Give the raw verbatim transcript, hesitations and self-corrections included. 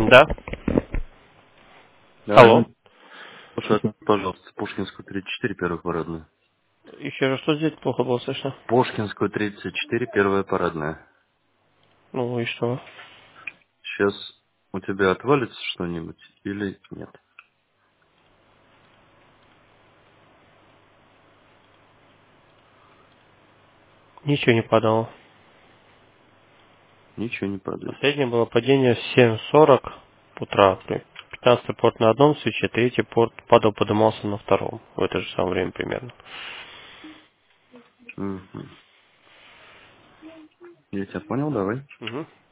Да. Да, Алло. ну, слушай, отметь, пожалуйста, Пушкинскую тридцать четыре, первая парадная. Еще раз, что здесь плохо было слышно? Пушкинскую тридцать четыре, первая парадная. Ну и что? Сейчас у тебя отвалится что-нибудь или нет? Ничего не падало. Ничего не падает. Последнее было падение в семь сорок утра. Пятнадцатый порт на одном свече, третий порт падал, поднимался на втором. В это же самое время примерно. Мгм. Я тебя понял, давай. Угу.